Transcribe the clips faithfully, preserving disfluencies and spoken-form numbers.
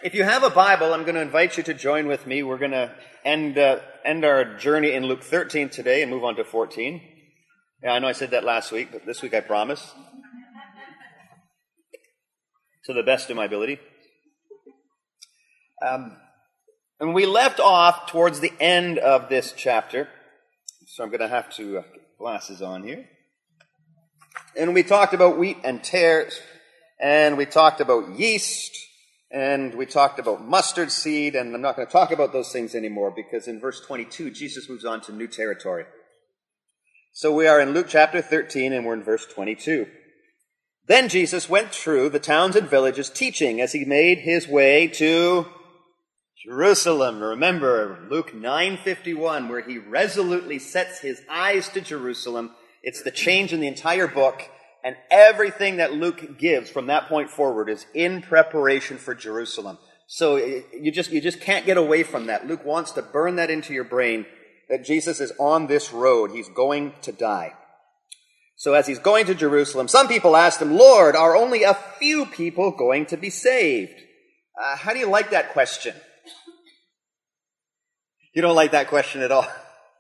If you have a Bible, I'm going to invite you to join with me. We're going to end uh, end our journey in Luke thirteen today and move on to fourteen. Yeah, I know I said that last week, but this week I promise. To the best of my ability. Um, and we left off towards the end of this chapter. So I'm going to have to uh, get glasses on here. And we talked about wheat and tares. And we talked about yeast. And we talked about mustard seed. And I'm not going to talk about those things anymore because in verse twenty-two, Jesus moves on to new territory. So we are in Luke chapter thirteen and we're in verse twenty-two. Then Jesus went through the towns and villages teaching as he made his way to Jerusalem. Remember Luke nine fifty-one, where he resolutely sets his eyes to Jerusalem. It's the change in the entire book, and everything that Luke gives from that point forward is in preparation for Jerusalem. So you just you just can't get away from that. Luke wants to burn that into your brain that Jesus is on this road. He's going to die. So as he's going to Jerusalem, some people asked him, "Lord, are only a few people going to be saved?" Uh, how do you like that question? You don't like that question at all.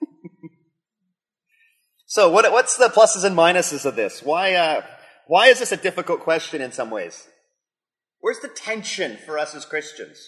So what, what's the pluses and minuses of this? Why, uh, why is this a difficult question in some ways? Where's the tension for us as Christians?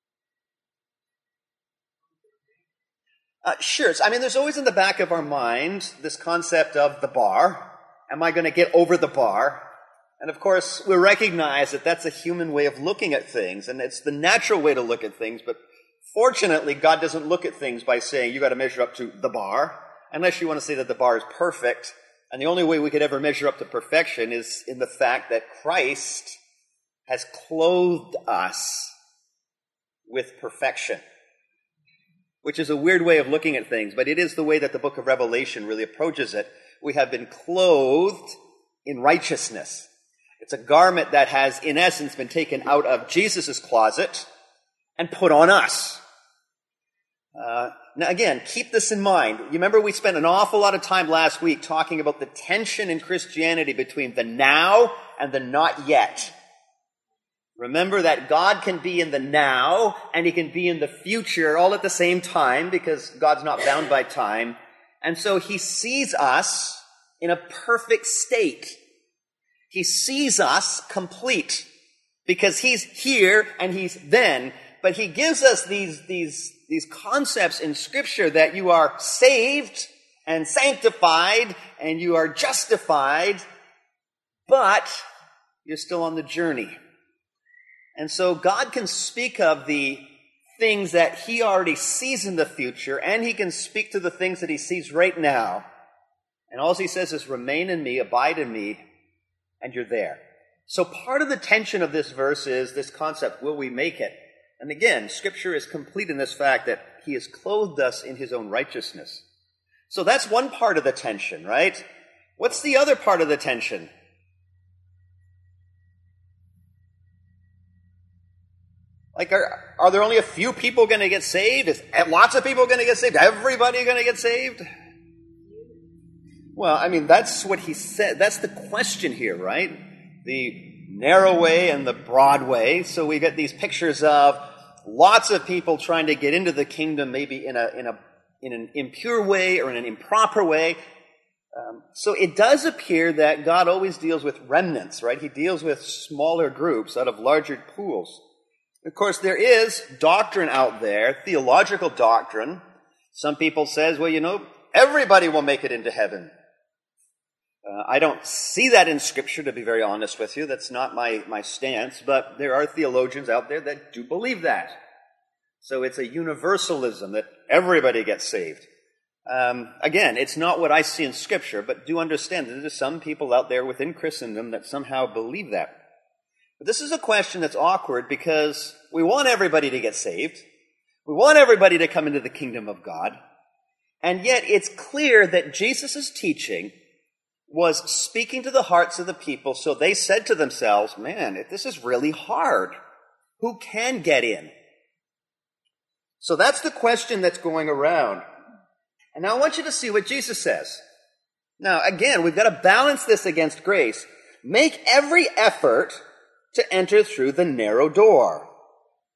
Uh, sure. I mean, there's always in the back of our mind this concept of the bar. Am I going to get over the bar? And of course, we recognize that that's a human way of looking at things, and it's the natural way to look at things, but fortunately, God doesn't look at things by saying, you got to measure up to the bar, unless you want to say that the bar is perfect. And the only way we could ever measure up to perfection is in the fact that Christ has clothed us with perfection, which is a weird way of looking at things, but it is the way that the book of Revelation really approaches it. We have been clothed in righteousness. It's a garment that has, in essence, been taken out of Jesus' closet and put on us. Uh, now again, keep this in mind. You remember we spent an awful lot of time last week talking about the tension in Christianity between the now and the not yet. Remember that God can be in the now and he can be in the future all at the same time because God's not bound by time. And so he sees us in a perfect state. He sees us complete because he's here and he's then. But he gives us these, these, these concepts in Scripture that you are saved and sanctified and you are justified, but you're still on the journey. And so God can speak of the things that he already sees in the future, and he can speak to the things that he sees right now. And all he says is, remain in me, abide in me, and you're there. So part of the tension of this verse is this concept, will we make it? And again, Scripture is complete in this fact that he has clothed us in his own righteousness. So that's one part of the tension, right? What's the other part of the tension? Like, are, are there only a few people going to get saved? Is lots of people going to get saved? Everybody going to get saved? Well, I mean, that's what he said. That's the question here, right? The narrow way and the broad way. So we get these pictures of lots of people trying to get into the kingdom, maybe in a in a in an impure way or in an improper way. Um, so it does appear that God always deals with remnants, right? He deals with smaller groups out of larger pools. Of course, there is doctrine out there, theological doctrine. Some people says, well, you know, everybody will make it into heaven. Uh, I don't see that in Scripture, to be very honest with you. That's not my, my stance, but there are theologians out there that do believe that. So it's a universalism that everybody gets saved. Um, again, it's not what I see in Scripture, but do understand that there's some people out there within Christendom that somehow believe that. But this is a question that's awkward because we want everybody to get saved. We want everybody to come into the kingdom of God. And yet it's clear that Jesus' teaching was speaking to the hearts of the people, so they said to themselves, man, this is really hard. Who can get in? So that's the question that's going around. And now I want you to see what Jesus says. Now, again, we've got to balance this against grace. Make every effort to enter through the narrow door.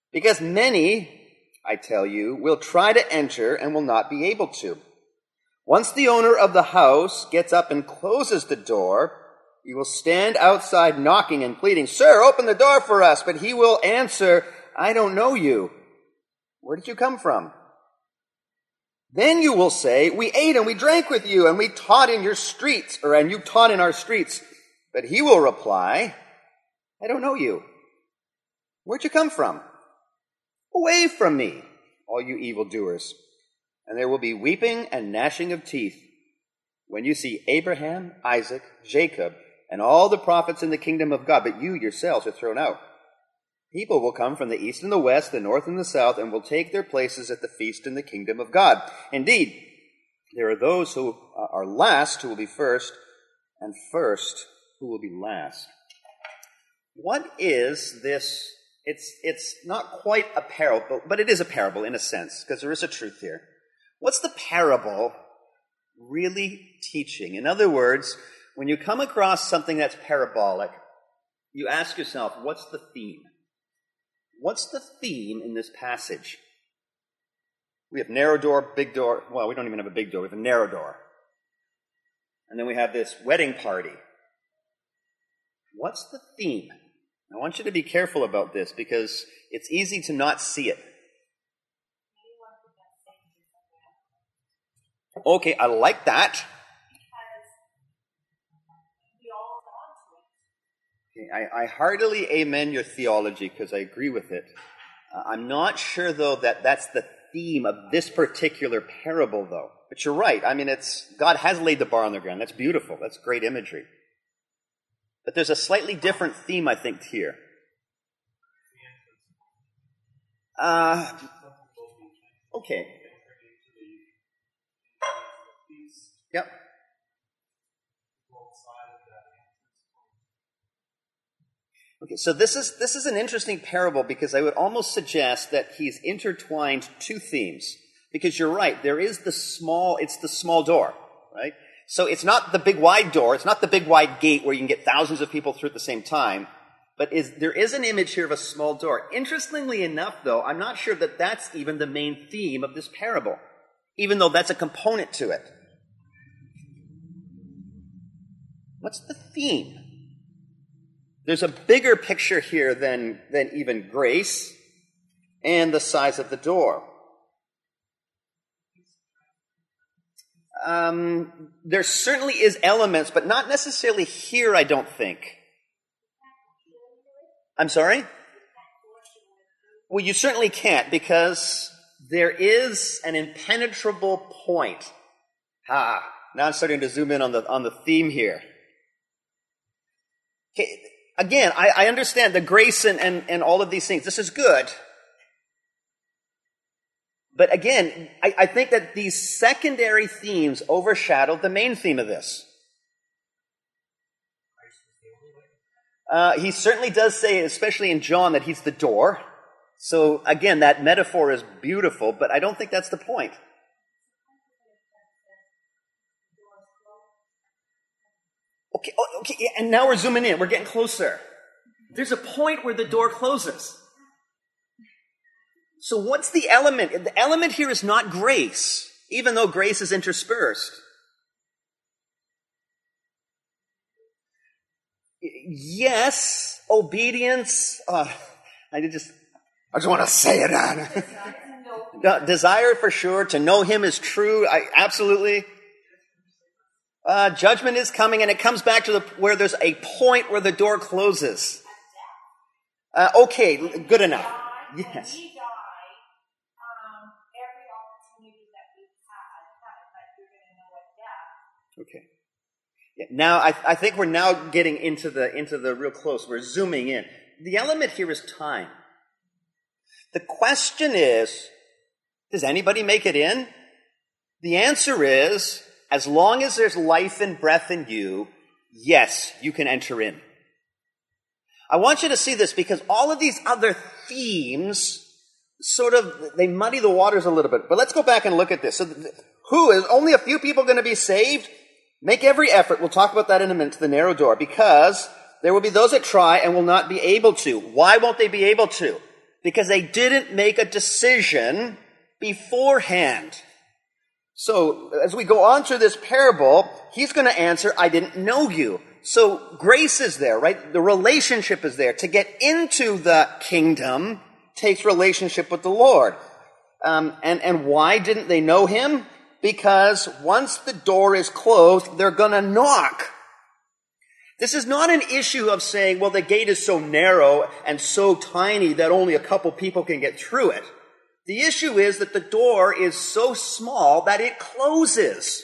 Because many, I tell you, will try to enter and will not be able to. Once the owner of the house gets up and closes the door, he will stand outside knocking and pleading, "Sir, open the door for us." But he will answer, "I don't know you. Where did you come from?" Then you will say, "We ate and we drank with you, and we taught in your streets," or "and you taught in our streets." But he will reply, "I don't know you. Where'd you come from? Away from me, all you evildoers." And there will be weeping and gnashing of teeth when you see Abraham, Isaac, Jacob, and all the prophets in the kingdom of God, but you yourselves are thrown out. People will come from the east and the west, the north and the south, and will take their places at the feast in the kingdom of God. Indeed, there are those who are last who will be first, and first who will be last. What is this? It's, it's not quite a parable, but it is a parable in a sense, because there is a truth here. What's the parable really teaching? In other words, when you come across something that's parabolic, you ask yourself, what's the theme? What's the theme in this passage? We have narrow door, big door. Well, we don't even have a big door. We have a narrow door. And then we have this wedding party. What's the theme? I want you to be careful about this because it's easy to not see it. Okay, I like that. Okay, I, I heartily amen your theology because I agree with it. Uh, I'm not sure, though, that that's the theme of this particular parable, though. But you're right. I mean, it's God has laid the bar on the ground. That's beautiful. That's great imagery. But there's a slightly different theme, I think, here. Uh, okay. Yep. Okay, so this is this is an interesting parable because I would almost suggest that he's intertwined two themes. Because you're right, there is the small, it's the small door, right? So it's not the big wide door, it's not the big wide gate where you can get thousands of people through at the same time, but is there is an image here of a small door. Interestingly enough, though, I'm not sure that that's even the main theme of this parable, even though that's a component to it. What's the theme? There's a bigger picture here than, than even grace and the size of the door. Um, there certainly is elements, but not necessarily here, I don't think. I'm sorry? Well, you certainly can't because there is an impenetrable point. Ah, now I'm starting to zoom in on the, on the theme here. Okay. Again, I, I understand the grace and, and, and all of these things. This is good. But again, I, I think that these secondary themes overshadow the main theme of this. Uh, he certainly does say, especially in John, that he's the door. So again, that metaphor is beautiful, but I don't think that's the point. Okay, okay, and now we're zooming in. We're getting closer. There's a point where the door closes. So what's the element? The element here is not grace, even though grace is interspersed. Yes, obedience. Uh, I just, I just want to say it on. Desire for sure. To know Him is true. I absolutely. Uh, judgment is coming, and it comes back to the where there's a point where the door closes. Uh, okay, good enough. Yes. Okay. Yeah, now I, I think we're now getting into the into the real close. We're zooming in. The element here is time. The question is, does anybody make it in? The answer is, as long as there's life and breath in you, yes, you can enter in. I want you to see this because all of these other themes sort of, they muddy the waters a little bit. But let's go back and look at this. So who is only a few people going to be saved? Make every effort. We'll talk about that in a minute, to the narrow door, because there will be those that try and will not be able to. Why won't they be able to? because they didn't make a decision beforehand. So as we go on through this parable, he's going to answer, I didn't know you. So grace is there, right? The relationship is there. To get into the kingdom takes relationship with the Lord. Um, and, and why didn't they know him? Because once the door is closed, they're going to knock. This is not an issue of saying, well, the gate is so narrow and so tiny that only a couple people can get through it. The issue is that the door is so small that it closes.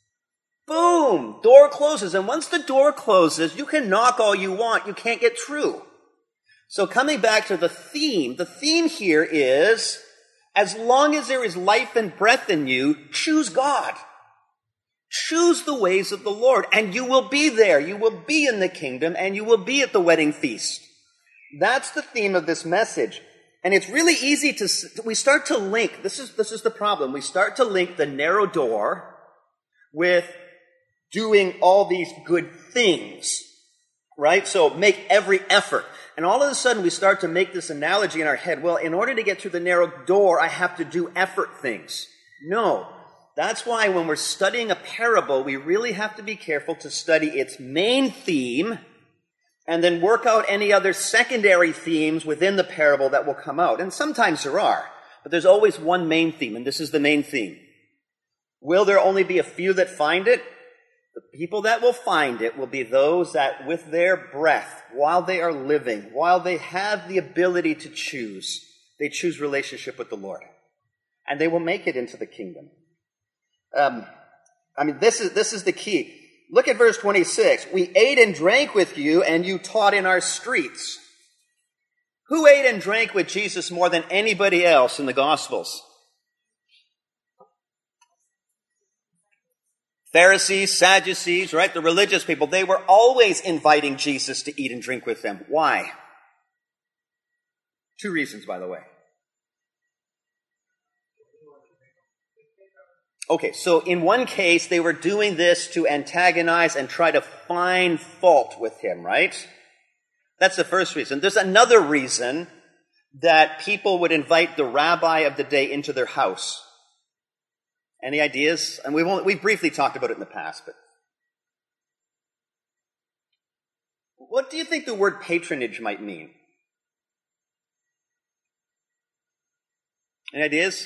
Boom! Door closes. And once the door closes, you can knock all you want. You can't get through. So coming back to the theme, the theme here is, as long as there is life and breath in you, choose God. Choose the ways of the Lord, and you will be there. You will be in the kingdom, and you will be at the wedding feast. That's the theme of this message. And it's really easy to, we start to link, this is, this is the problem, we start to link the narrow door with doing all these good things, right? So make every effort. And all of a sudden we start to make this analogy in our head, well, in order to get through the narrow door, I have to do effort things. No. That's why when we're studying a parable, we really have to be careful to study its main theme and then work out any other secondary themes within the parable that will come out. And sometimes there are, but there's always one main theme, and this is the main theme. Will there only be a few that find it? The people that will find it will be those that with their breath, while they are living, while they have the ability to choose, they choose relationship with the Lord. And they will make it into the kingdom. Um, I mean, this is, this is the key. Look at verse twenty-six. We ate and drank with you, and you taught in our streets. Who ate and drank with Jesus more than anybody else in the Gospels? Pharisees, Sadducees, right? The religious people. They were always inviting Jesus to eat and drink with them. Why? Two reasons, by the way. Okay, so in one case, they were doing this to antagonize and try to find fault with him, right? That's the first reason. There's another reason that people would invite the rabbi of the day into their house. Any ideas? And we've only, we briefly talked about it in the past, but what do you think the word patronage might mean? Any ideas?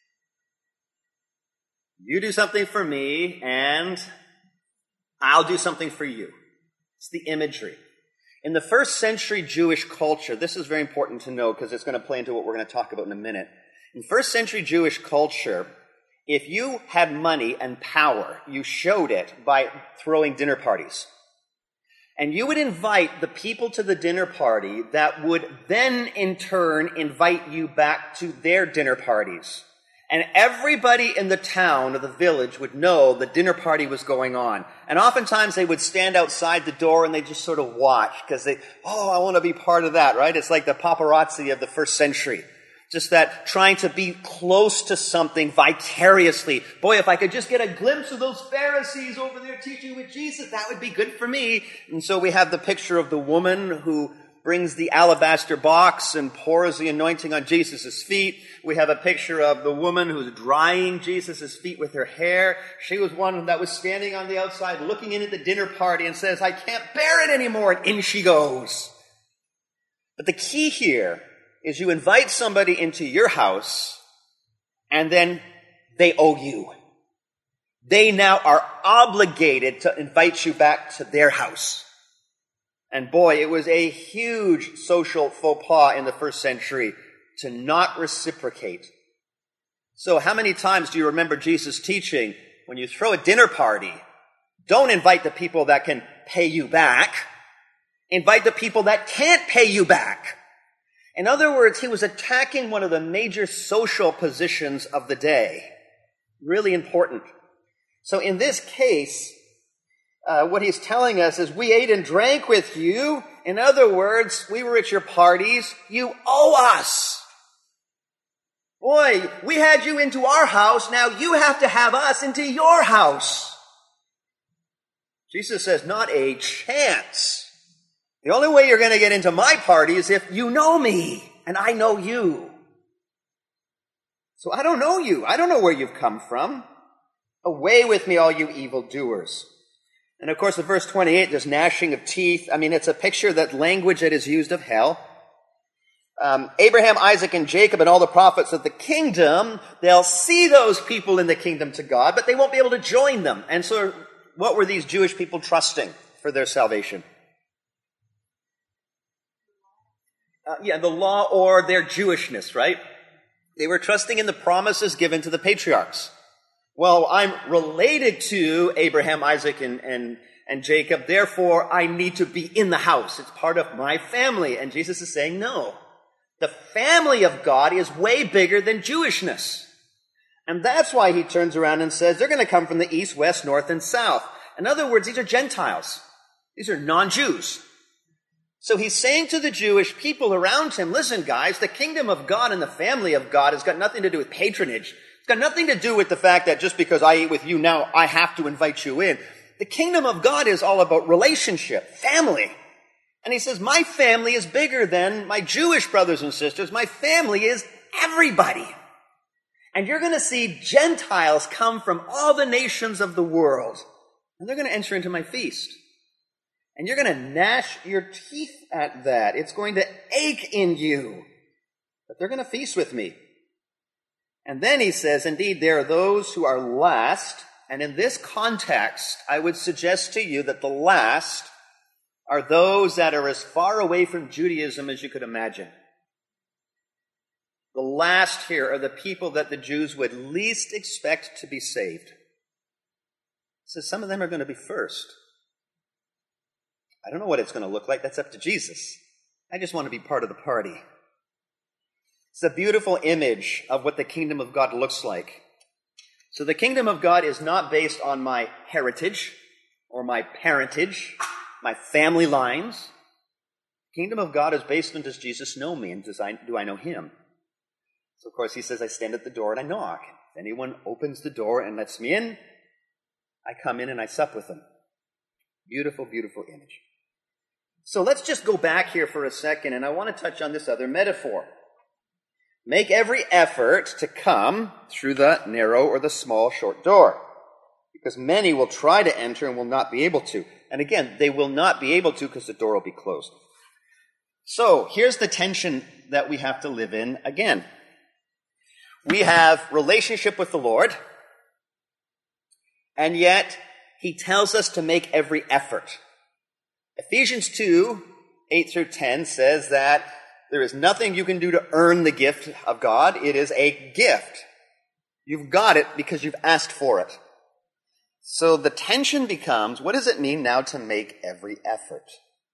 You do something for me, and I'll do something for you. It's the imagery. In the first century Jewish culture, this is very important to know because it's going to play into what we're going to talk about in a minute. In first century Jewish culture, if you had money and power, you showed it by throwing dinner parties. And you would invite the people to the dinner party that would then in turn invite you back to their dinner parties. And everybody in the town or the village would know the dinner party was going on. And oftentimes they would stand outside the door and they just sort of watch because they, oh, I want to be part of that, right? It's like the paparazzi of the first century. Just that trying to be close to something vicariously. Boy, if I could just get a glimpse of those Pharisees over there teaching with Jesus, that would be good for me. And so we have the picture of the woman who brings the alabaster box and pours the anointing on Jesus' feet. We have a picture of the woman who's drying Jesus' feet with her hair. She was one that was standing on the outside looking in at the dinner party and says, I can't bear it anymore. And in she goes. But the key here is you invite somebody into your house and then they owe you. They now are obligated to invite you back to their house. And boy, it was a huge social faux pas in the first century to not reciprocate. So how many times do you remember Jesus teaching, when you throw a dinner party, don't invite the people that can pay you back. Invite the people that can't pay you back. In other words, he was attacking one of the major social positions of the day. Really important. So in this case, Uh, what he's telling us is we ate and drank with you. In other words, we were at your parties. You owe us. Boy, we had you into our house. Now you have to have us into your house. Jesus says, not a chance. The only way you're going to get into my party is if you know me. and I know you. So I don't know you. I don't know where you've come from. Away with me, all you evildoers. And of course, in verse twenty-eight, there's gnashing of teeth. I mean, it's a picture, that language that is used of hell. Um, Abraham, Isaac, and Jacob, and all the prophets of the kingdom, they'll see those people in the kingdom to God, but they won't be able to join them. And so what were these Jewish people trusting for their salvation? Uh, yeah, the law or their Jewishness, right? They were trusting in the promises given to the patriarchs. Well, I'm related to Abraham, Isaac, and, and, and Jacob, therefore I need to be in the house. It's part of my family. And Jesus is saying, no. The family of God is way bigger than Jewishness. And that's why he turns around and says they're going to come from the east, west, north, and south. In other words, these are Gentiles. These are non-Jews. So he's saying to the Jewish people around him, listen, guys, the kingdom of God and the family of God has got nothing to do with patronage. It's got nothing to do with the fact that just because I eat with you now, I have to invite you in. The kingdom of God is all about relationship, family. And he says, my family is bigger than my Jewish brothers and sisters. My family is everybody. And you're going to see Gentiles come from all the nations of the world. And they're going to enter into my feast. And you're going to gnash your teeth at that. It's going to ache in you. But they're going to feast with me. And then he says, indeed, there are those who are last. And in this context, I would suggest to you that the last are those that are as far away from Judaism as you could imagine. The last here are the people that the Jews would least expect to be saved. So some of them are going to be first. I don't know what it's going to look like. That's up to Jesus. I just want to be part of the party. It's a beautiful image of what the kingdom of God looks like. So the kingdom of God is not based on my heritage or my parentage, my family lines. The kingdom of God is based on, does Jesus know me, and does I, do I know him? So of course he says, I stand at the door and I knock. If anyone opens the door and lets me in, I come in and I sup with them. Beautiful, beautiful image. So let's just go back here for a second, and I want to touch on this other metaphor. Make every effort to come through the narrow or the small, short door, because many will try to enter and will not be able to. And again, they will not be able to because the door will be closed. So here's the tension that we have to live in again. We have relationship with the Lord, and yet he tells us to make every effort. Ephesians two, eight through ten says that there is nothing you can do to earn the gift of God. It is a gift. You've got it because you've asked for it. So the tension becomes, what does it mean now to make every effort?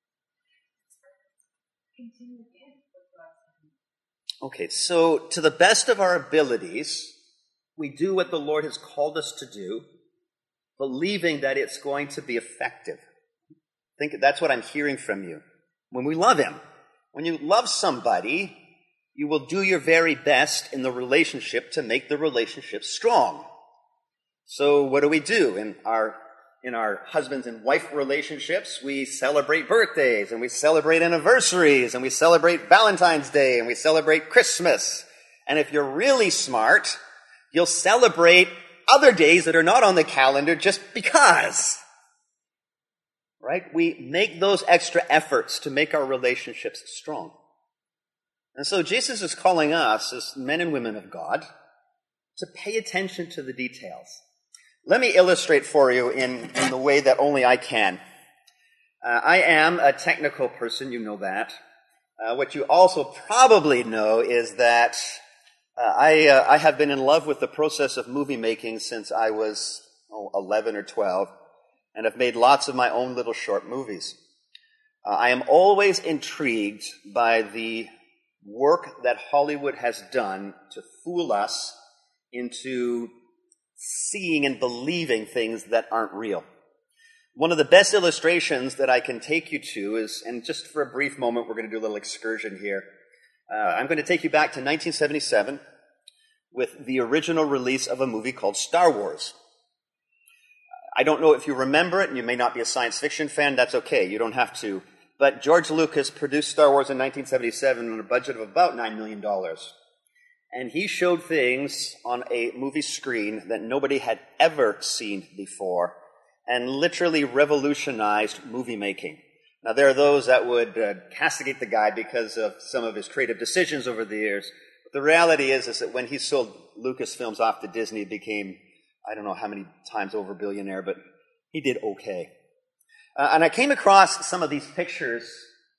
Okay, so to the best of our abilities, we do what the Lord has called us to do, believing that it's going to be effective. I think that's what I'm hearing from you. When we love him, when you love somebody, you will do your very best in the relationship to make the relationship strong. So what do we do in our in our husbands and wife relationships? We celebrate birthdays, and we celebrate anniversaries, and we celebrate Valentine's Day, and we celebrate Christmas. And if you're really smart, you'll celebrate other days that are not on the calendar just because. Right? We make those extra efforts to make our relationships strong. And so Jesus is calling us, as men and women of God, to pay attention to the details. Let me illustrate for you in, in the way that only I can. Uh, I am a technical person, you know that. Uh, what you also probably know is that uh, I, uh, I have been in love with the process of movie making since I was oh, eleven or twelve. And I've made lots of my own little short movies. Uh, I am always intrigued by the work that Hollywood has done to fool us into seeing and believing things that aren't real. One of the best illustrations that I can take you to is, and just for a brief moment, we're going to do a little excursion here. Uh, I'm going to take you back to nineteen seventy-seven with the original release of a movie called Star Wars. I don't know if you remember it, and you may not be a science fiction fan, that's okay, you don't have to. But George Lucas produced Star Wars in nineteen seventy-seven on a budget of about nine million dollars. And he showed things on a movie screen that nobody had ever seen before, and literally revolutionized movie making. Now, there are those that would uh, castigate the guy because of some of his creative decisions over the years. But the reality is, is that when he sold Lucasfilms off to Disney, it became, I don't know how many times over billionaire, but he did okay. Uh, and I came across some of these pictures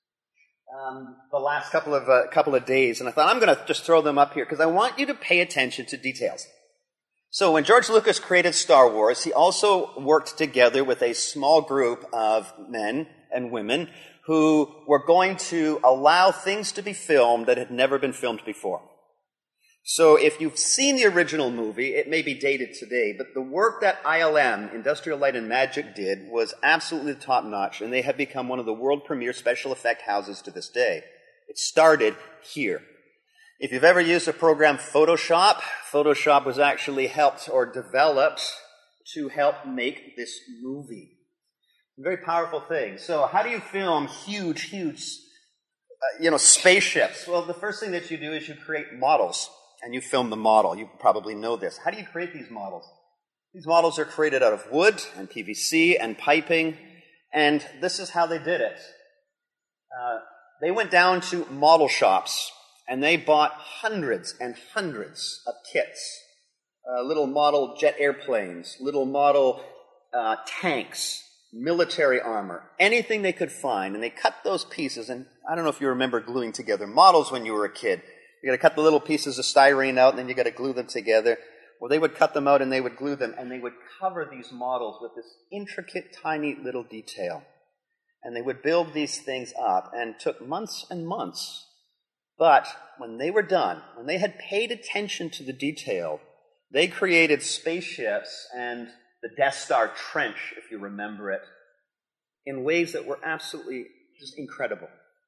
um, the last couple of uh, couple of days, and I thought I'm going to just throw them up here because I want you to pay attention to details. So when George Lucas created Star Wars, he also worked together with a small group of men and women who were going to allow things to be filmed that had never been filmed before. So if you've seen the original movie, it may be dated today, but the work that I L M, Industrial Light and Magic, did was absolutely top-notch, and they have become one of the world premier special effect houses to this day. It started here. If you've ever used the program Photoshop, Photoshop was actually helped or developed to help make this movie. A very powerful thing. So how do you film huge, huge, uh, you know, spaceships? Well, the first thing that you do is you create models. And you film the model. You probably know this. How do you create these models? These models are created out of wood and P V C and piping, and this is how they did it. Uh, they went down to model shops, and they bought hundreds and hundreds of kits. Uh, little model jet airplanes, little model uh, tanks, military armor, anything they could find, and they cut those pieces, and I don't know if you remember gluing together models when you were a kid. You got to cut the little pieces of styrene out, and then you got to glue them together. Well, they would cut them out, and they would glue them, and they would cover these models with this intricate, tiny little detail. And they would build these things up, and took months and months. But when they were done, when they had paid attention to the detail, they created spaceships and the Death Star trench, if you remember it, in ways that were absolutely just incredible.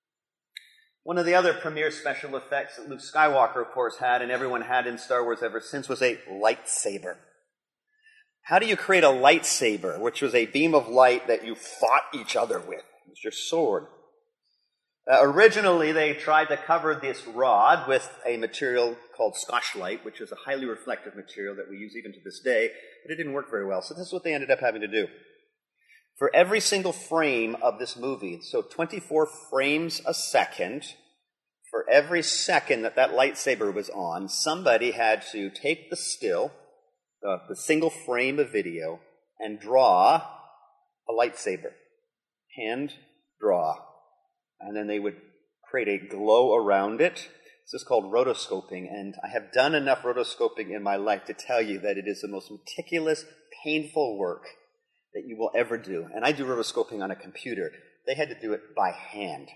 One of the other premier special effects that Luke Skywalker, of course, had, and everyone had in Star Wars ever since, was a lightsaber. How do you create a lightsaber, which was a beam of light that you fought each other with? It was your sword. Uh, originally, they tried to cover this rod with a material called Scotchlite, which is a highly reflective material that we use even to this day, but it didn't work very well, so this is what they ended up having to do. For every single frame of this movie, so twenty-four frames a second, for every second that that lightsaber was on, somebody had to take the still, uh, the single frame of video, and draw a lightsaber. Hand draw. And then they would create a glow around it. This is called rotoscoping, and I have done enough rotoscoping in my life to tell you that it is the most meticulous, painful work that you will ever do. And I do rotoscoping on a computer. They had to do it by hand.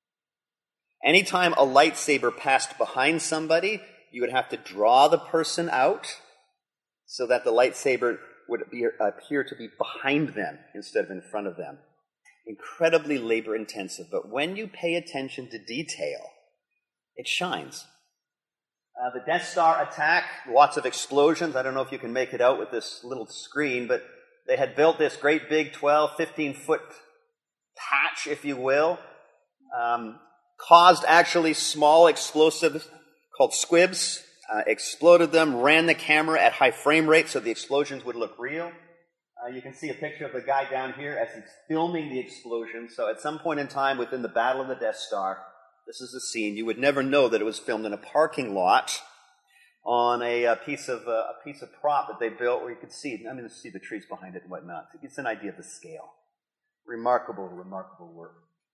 Anytime a lightsaber passed behind somebody, you would have to draw the person out so that the lightsaber would be, appear to be behind them instead of in front of them. Incredibly labor-intensive, but when you pay attention to detail, it shines. Uh, the Death Star attack, lots of explosions. I don't know if you can make it out with this little screen, but they had built this great big twelve, fifteen-foot patch, if you will, um, caused actually small explosives called squibs, uh, exploded them, ran the camera at high frame rate so the explosions would look real. Uh, you can see a picture of the guy down here as he's filming the explosion. So at some point in time within the Battle of the Death Star, this is the scene. You would never know that it was filmed in a parking lot on a, a piece of uh, a piece of prop that they built where you could see, I mean, see the trees behind it and whatnot. It gives an idea of the scale. Remarkable, remarkable work.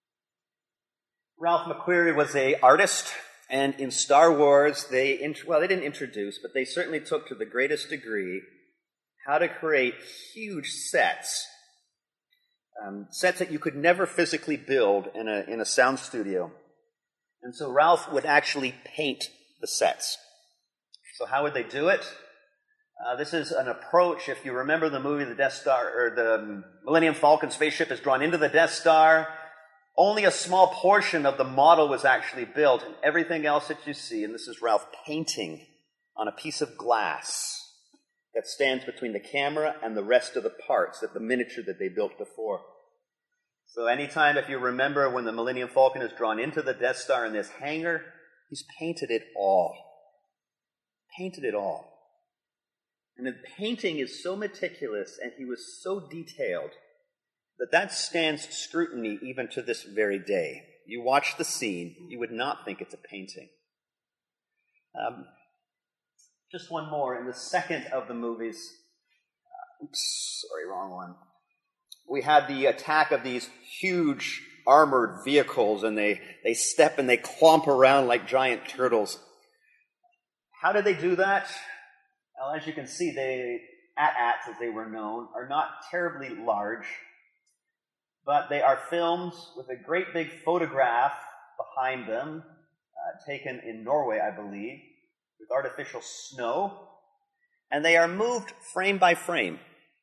Ralph McQuarrie was an artist, and in Star Wars, they, int- well, they didn't introduce, but they certainly took to the greatest degree how to create huge sets, um, sets that you could never physically build in a, in a sound studio. And so Ralph would actually paint the sets. So how would they do it? Uh, this is an approach, if you remember the movie, the Death Star, or the Millennium Falcon spaceship is drawn into the Death Star. Only a small portion of the model was actually built, and everything else that you see, and this is Ralph painting on a piece of glass that stands between the camera and the rest of the parts, that the miniature that they built before. So anytime, if you remember, when the Millennium Falcon is drawn into the Death Star in this hangar, he's painted it all. Painted it all. And the painting is so meticulous and he was so detailed that that stands scrutiny even to this very day. You watch the scene, you would not think it's a painting. Um, just one more. In the second of the movies, uh, oops, sorry, wrong one. We had the attack of these huge armored vehicles, and they, they step and they clomp around like giant turtles. How did they do that? Well, as you can see, they, A T A Ts, as they were known, are not terribly large, but they are filmed with a great big photograph behind them, uh, taken in Norway, I believe, with artificial snow, and they are moved frame by frame.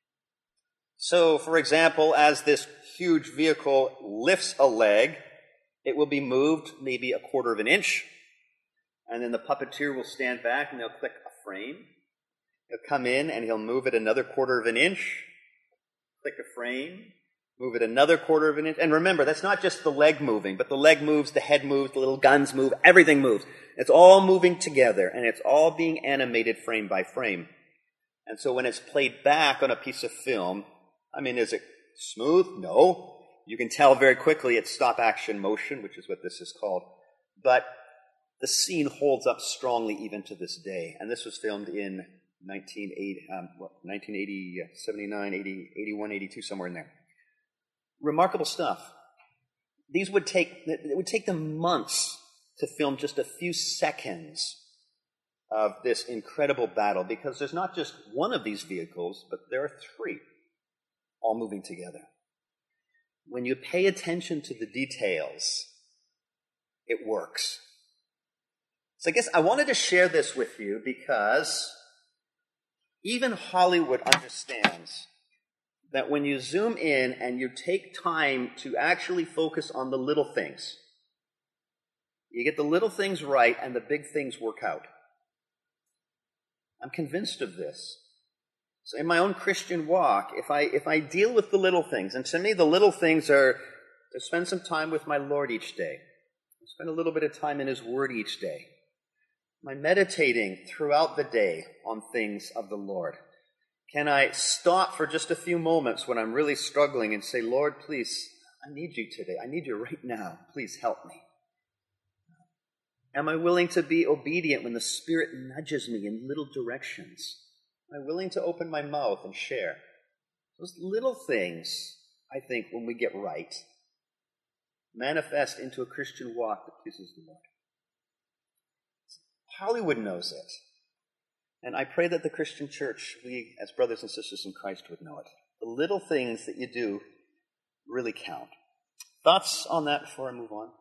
So, for example, as this huge vehicle lifts a leg, it will be moved maybe a quarter of an inch, and then the puppeteer will stand back and they'll click a frame. He'll come in and he'll move it another quarter of an inch, click a frame, move it another quarter of an inch. And remember, that's not just the leg moving, but the leg moves, the head moves, the little guns move, everything moves. It's all moving together, and it's all being animated frame by frame. And so when it's played back on a piece of film, I mean, is it smooth? No. You can tell very quickly it's stop-action motion, which is what this is called. But the scene holds up strongly even to this day. And this was filmed in nineteen eighty, um, what, nineteen eighty, seventy-nine, eighty, eighty-one, eighty-two, somewhere in there. Remarkable stuff. These would take, it would take them months to film just a few seconds of this incredible battle, because there's not just one of these vehicles, but there are three, all moving together. When you pay attention to the details, it works. So I guess I wanted to share this with you because even Hollywood understands that when you zoom in and you take time to actually focus on the little things, you get the little things right and the big things work out. I'm convinced of this. So in my own Christian walk, if I if I deal with the little things, and to me the little things are to spend some time with my Lord each day, spend a little bit of time in His Word each day, am I meditating throughout the day on things of the Lord? Can I stop for just a few moments when I'm really struggling and say, Lord, please, I need you today. I need you right now. Please help me. Am I willing to be obedient when the Spirit nudges me in little directions? Am I willing to open my mouth and share? Those little things, I think, when we get right, manifest into a Christian walk that pleases the Lord. Hollywood knows it. And I pray that the Christian church, we as brothers and sisters in Christ, would know it. The little things that you do really count. Thoughts on that before I move on?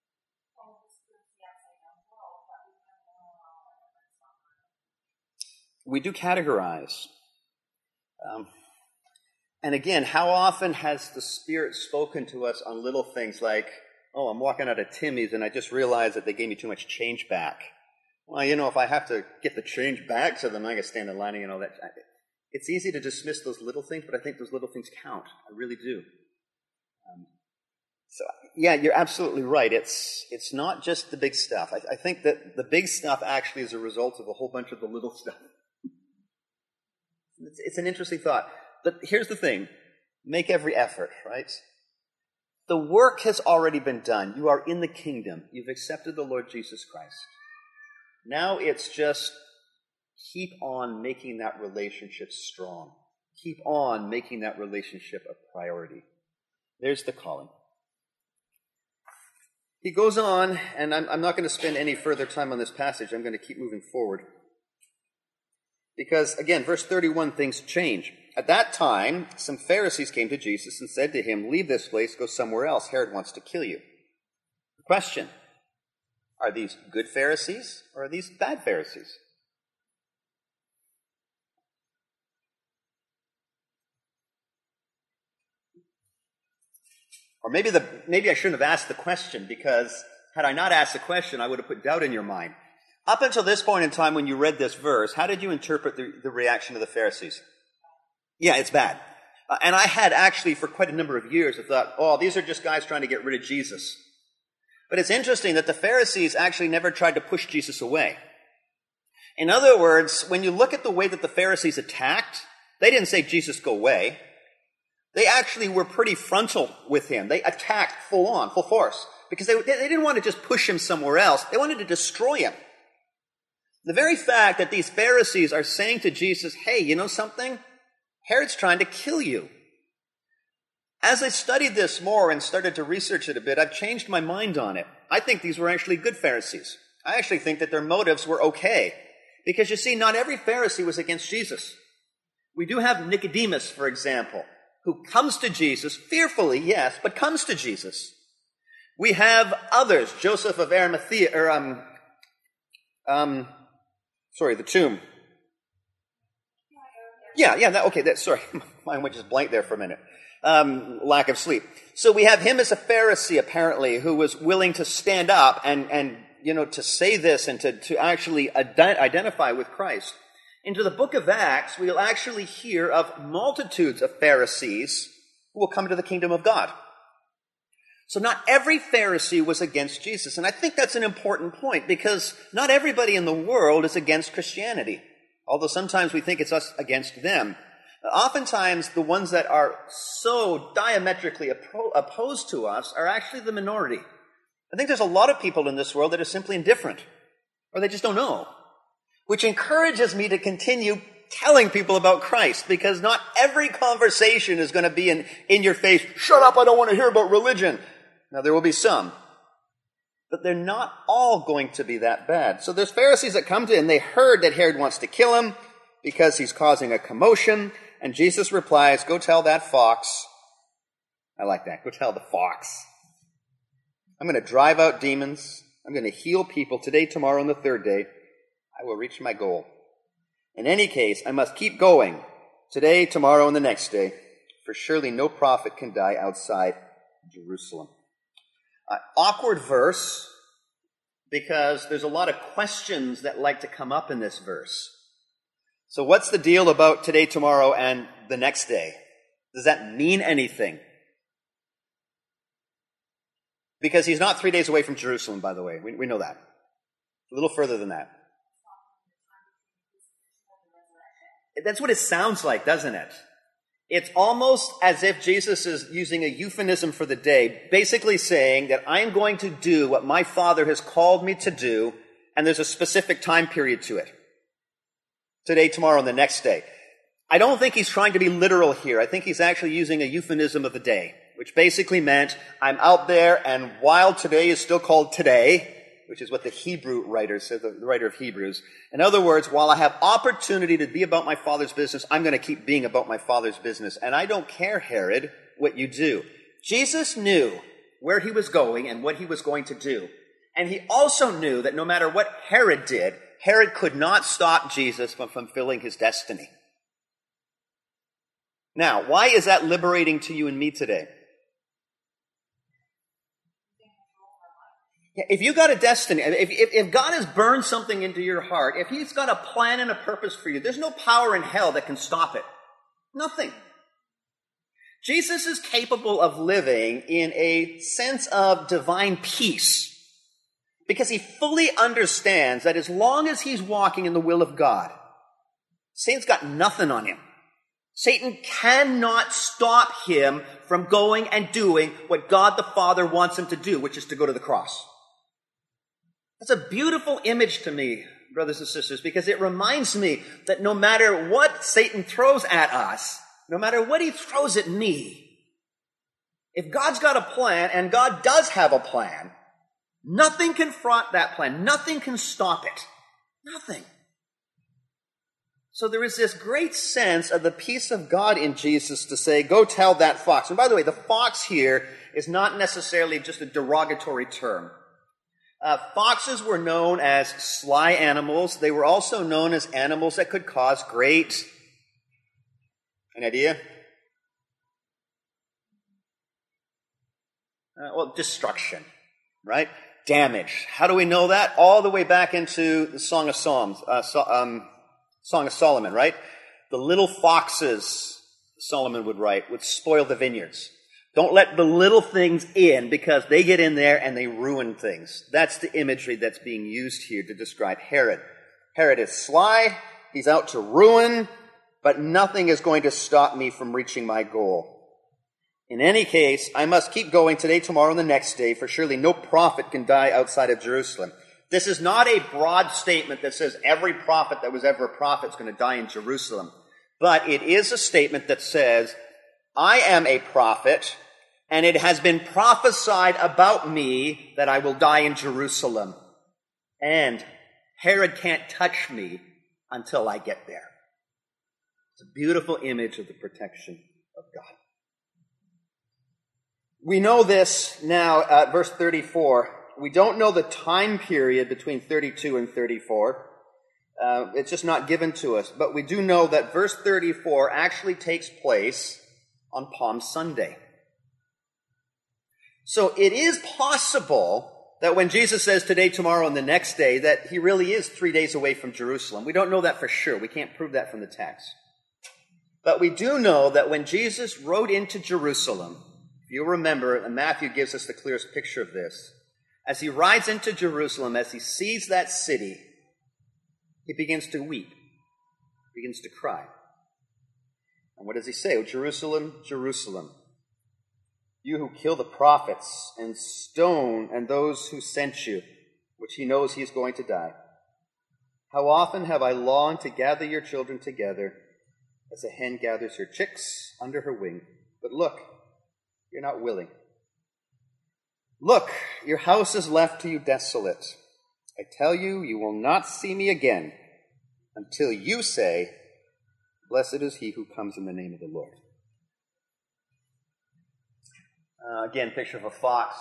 We do categorize. Um, and again, how often has the Spirit spoken to us on little things like, oh, I'm walking out of Timmy's and I just realized that they gave me too much change back. Well, you know, if I have to get the change back so then I can stand in line and all that. It's easy to dismiss those little things, but I think those little things count. I really do. Um, so, yeah, you're absolutely right. It's it's not just the big stuff. I, I think that the big stuff actually is a result of a whole bunch of the little stuff. It's, it's an interesting thought. But here's the thing. Make every effort, right? The work has already been done. You are in the kingdom. You've accepted the Lord Jesus Christ. Now it's just keep on making that relationship strong. Keep on making that relationship a priority. There's the calling. He goes on, and I'm, I'm not going to spend any further time on this passage. I'm going to keep moving forward. Because, again, verse thirty-one, things change. At that time, some Pharisees came to Jesus and said to him, leave this place, go somewhere else. Herod wants to kill you. Question. Are these good Pharisees or are these bad Pharisees? Or maybe the maybe I shouldn't have asked the question, because had I not asked the question, I would have put doubt in your mind. Up until this point in time when you read this verse, how did you interpret the, the reaction of the Pharisees? Yeah, it's bad. Uh, and I had actually, for quite a number of years, I thought, oh, these are just guys trying to get rid of Jesus. But it's interesting that the Pharisees actually never tried to push Jesus away. In other words, when you look at the way that the Pharisees attacked, they didn't say, Jesus, go away. They actually were pretty frontal with him. They attacked full on, full force, because they, they didn't want to just push him somewhere else. They wanted to destroy him. The very fact that these Pharisees are saying to Jesus, hey, you know something? Herod's trying to kill you. As I studied this more and started to research it a bit, I've changed my mind on it. I think these were actually good Pharisees. I actually think that their motives were okay. Because you see, not every Pharisee was against Jesus. We do have Nicodemus, for example, who comes to Jesus, fearfully, yes, but comes to Jesus. We have others, Joseph of Arimathea, or, um, um, sorry, the tomb. Yeah, yeah, that, okay, that, sorry, mine went just blank there for a minute. Um, lack of sleep. So we have him as a Pharisee, apparently, who was willing to stand up and, and you know, to say this and to, to actually ident- identify with Christ. Into the book of Acts, we'll actually hear of multitudes of Pharisees who will come into the kingdom of God. So not every Pharisee was against Jesus. And I think that's an important point, because not everybody in the world is against Christianity. Although sometimes we think it's us against them. Oftentimes, the ones that are so diametrically oppo- opposed to us are actually the minority. I think there's a lot of people in this world that are simply indifferent, or they just don't know, which encourages me to continue telling people about Christ, because not every conversation is going to be in, in your face, shut up, I don't want to hear about religion. Now, there will be some, but they're not all going to be that bad. So there's Pharisees that come to him, they heard that Herod wants to kill him because he's causing a commotion. And Jesus replies, go tell that fox. I like that. Go tell the fox. I'm going to drive out demons. I'm going to heal people today, tomorrow, and the third day. I will reach my goal. In any case, I must keep going today, tomorrow, and the next day, for surely no prophet can die outside Jerusalem. Uh, awkward verse, because there's a lot of questions that like to come up in this verse. So what's the deal about today, tomorrow, and the next day? Does that mean anything? Because he's not three days away from Jerusalem, by the way. We, we know that. A little further than that. That's what it sounds like, doesn't it? It's almost as if Jesus is using a euphemism for the day, basically saying that I'm going to do what my Father has called me to do, and there's a specific time period to it. Today, tomorrow, and the next day. I don't think he's trying to be literal here. I think he's actually using a euphemism of the day, which basically meant I'm out there, and while today is still called today, which is what the Hebrew writer said, the writer of Hebrews. In other words, while I have opportunity to be about my Father's business, I'm going to keep being about my Father's business. And I don't care, Herod, what you do. Jesus knew where he was going and what he was going to do. And he also knew that no matter what Herod did, Herod could not stop Jesus from fulfilling his destiny. Now, why is that liberating to you and me today? If you got a destiny, if, if, if God has burned something into your heart, if he's got a plan and a purpose for you, there's no power in hell that can stop it. Nothing. Jesus is capable of living in a sense of divine peace, because he fully understands that as long as he's walking in the will of God, Satan's got nothing on him. Satan cannot stop him from going and doing what God the Father wants him to do, which is to go to the cross. That's a beautiful image to me, brothers and sisters, because it reminds me that no matter what Satan throws at us, no matter what he throws at me, if God's got a plan, and God does have a plan, nothing can front that plan. Nothing can stop it. Nothing. So there is this great sense of the peace of God in Jesus to say, go tell that fox. And by the way, the fox here is not necessarily just a derogatory term. Uh, foxes were known as sly animals. They were also known as animals that could cause great, an idea? Uh, well, destruction, right? Damage. How do we know that? All the way back into the Song of Psalms, uh, so, um, Song of Solomon, right? The little foxes Solomon would write, would spoil the vineyards. Don't let the little things in, because they get in there and they ruin things. That's the imagery that's being used here to describe Herod. Herod is sly, he's out to ruin, but nothing is going to stop me from reaching my goal. In any case, I must keep going today, tomorrow, and the next day, for surely no prophet can die outside of Jerusalem. This is not a broad statement that says every prophet that was ever a prophet is going to die in Jerusalem. But it is a statement that says, I am a prophet, and it has been prophesied about me that I will die in Jerusalem. And Herod can't touch me until I get there. It's a beautiful image of the protection of God. We know this now at verse thirty-four. We don't know the time period between thirty-two and thirty-four. Uh, it's just not given to us. But we do know that verse thirty-four actually takes place on Palm Sunday. So it is possible that when Jesus says today, tomorrow, and the next day, that he really is three days away from Jerusalem. We don't know that for sure. We can't prove that from the text. But we do know that when Jesus rode into Jerusalem, if you remember, and Matthew gives us the clearest picture of this, as he rides into Jerusalem, as he sees that city, he begins to weep, begins to cry. And what does he say? Oh, Jerusalem, Jerusalem, you who kill the prophets and stone and those who sent you, which he knows he is going to die. How often have I longed to gather your children together as a hen gathers her chicks under her wing. But look, you're not willing. Look, your house is left to you desolate. I tell you, you will not see me again until you say, blessed is he who comes in the name of the Lord. Uh, again, picture of a fox.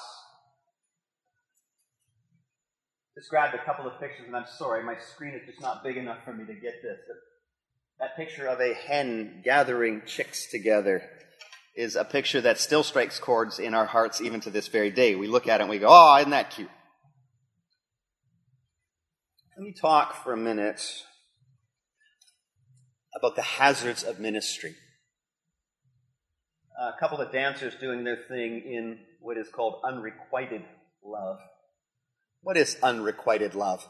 Just grabbed a couple of pictures, and I'm sorry, my screen is just not big enough for me to get this. But that picture of a hen gathering chicks together is a picture that still strikes chords in our hearts even to this very day. We look at it and we go, oh, isn't that cute? Let me talk for a minute about the hazards of ministry. A couple of dancers doing their thing in what is called unrequited love. What is unrequited love?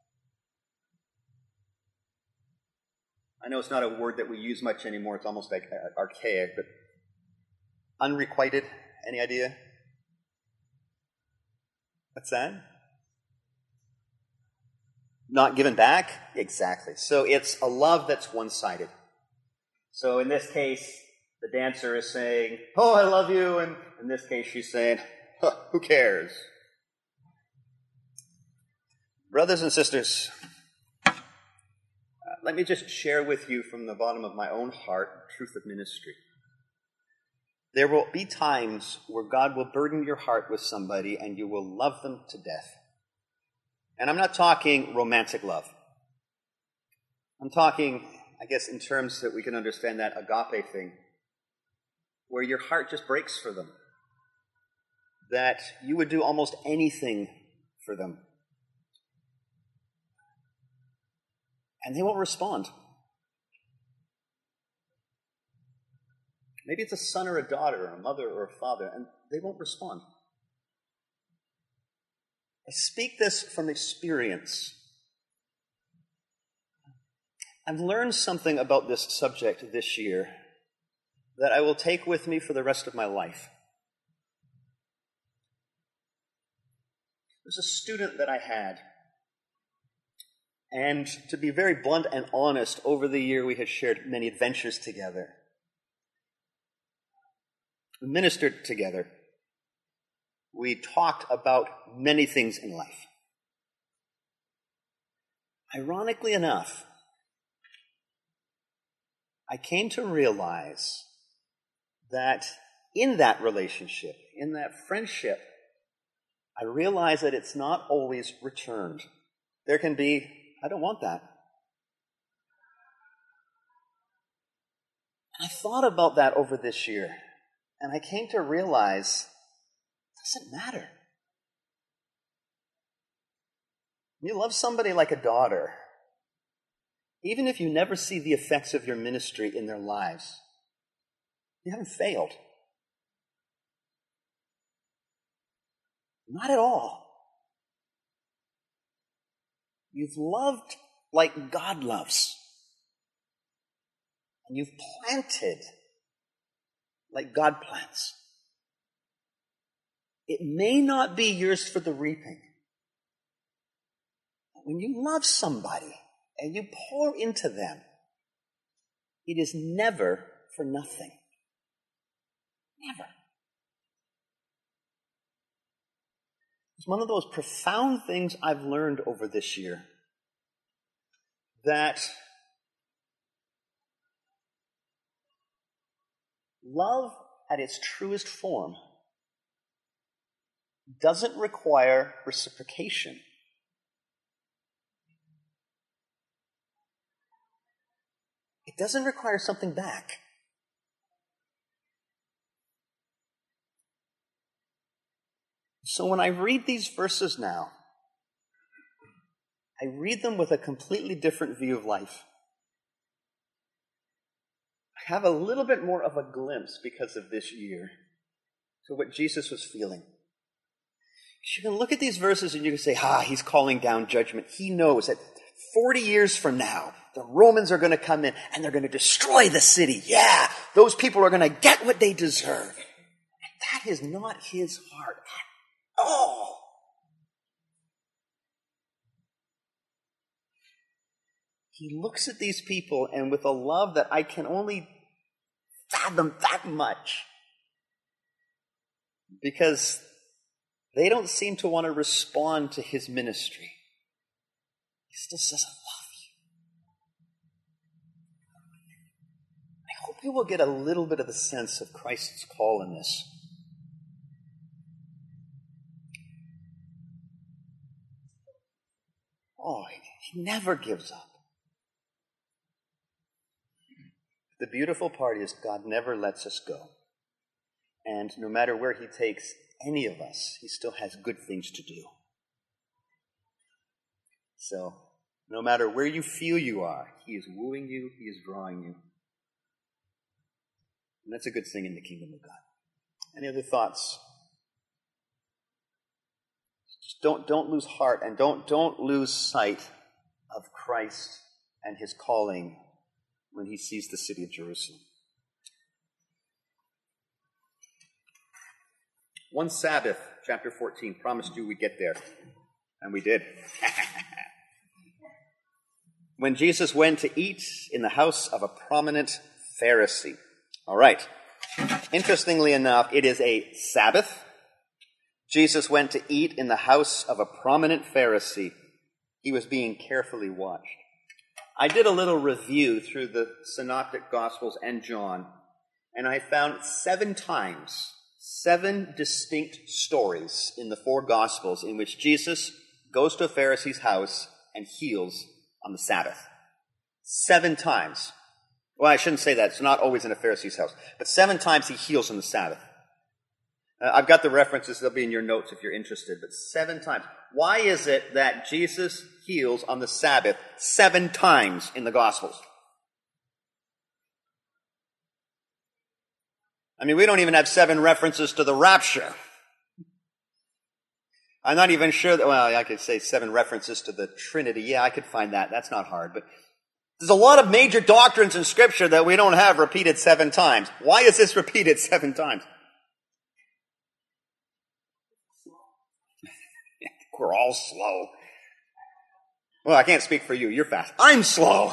I know it's not a word that we use much anymore. It's almost like archaic, but unrequited, any idea? What's that? Not given back? Exactly. So it's a love that's one-sided. So in this case, the dancer is saying, oh, I love you. And in this case, she's saying, huh, who cares? Brothers and sisters, uh, let me just share with you from the bottom of my own heart the truth of ministry. There will be times where God will burden your heart with somebody and you will love them to death. And I'm not talking romantic love. I'm talking, I guess, in terms that we can understand that agape thing, where your heart just breaks for them, that you would do almost anything for them. And they won't respond. Maybe it's a son or a daughter, or a mother or a father, and they won't respond. I speak this from experience. I've learned something about this subject this year that I will take with me for the rest of my life. There's a student that I had, and to be very blunt and honest, over the year we had shared many adventures together. We ministered together. We talked about many things in life. Ironically enough, I came to realize that in that relationship, in that friendship, I realized that it's not always returned. There can be, I don't want that. And I thought about that over this year, and I came to realize it doesn't matter. You love somebody like a daughter, even if you never see the effects of your ministry in their lives. You haven't failed. Not at all. You've loved like God loves. And you've planted like God plants. It may not be yours for the reaping. But when you love somebody and you pour into them, it is never for nothing. Never. It's one of those profound things I've learned over this year, that love at its truest form doesn't require reciprocation. It doesn't require something back. So when I read these verses now, I read them with a completely different view of life. I have a little bit more of a glimpse because of this year to what Jesus was feeling. You can look at these verses and you can say, ah, he's calling down judgment. He knows that forty years from now, the Romans are going to come in and they're going to destroy the city. Yeah, those people are going to get what they deserve. And that is not his heart at all. He looks at these people, and with a love that I can only fathom that much, because they don't seem to want to respond to his ministry. He still says, I love you. I hope you will get a little bit of the sense of Christ's call in this. Oh, he never gives up. The beautiful part is God never lets us go. And no matter where he takes any of us, he still has good things to do. So, no matter where you feel you are, he is wooing you, he is drawing you. And that's a good thing in the kingdom of God. Any other thoughts? Just don't, don't lose heart, and don't, don't lose sight of Christ and his calling when he sees the city of Jerusalem. One Sabbath, chapter fourteen, promised you we'd get there. And we did. When Jesus went to eat in the house of a prominent Pharisee. All right. Interestingly enough, it is a Sabbath. Jesus went to eat in the house of a prominent Pharisee. He was being carefully watched. I did a little review through the Synoptic Gospels and John, and I found seven times, seven distinct stories in the four Gospels in which Jesus goes to a Pharisee's house and heals on the Sabbath. Seven times. Well, I shouldn't say that. It's not always in a Pharisee's house. But seven times he heals on the Sabbath. Uh, I've got the references. They'll be in your notes if you're interested. But seven times. Why is it that Jesus heals on the Sabbath seven times in the Gospels? I mean, we don't even have seven references to the rapture. I'm not even sure that, well, I could say seven references to the Trinity. Yeah, I could find that. That's not hard. But there's a lot of major doctrines in Scripture that we don't have repeated seven times. Why is this repeated seven times? We're all slow. Well, I can't speak for you. You're fast. I'm slow.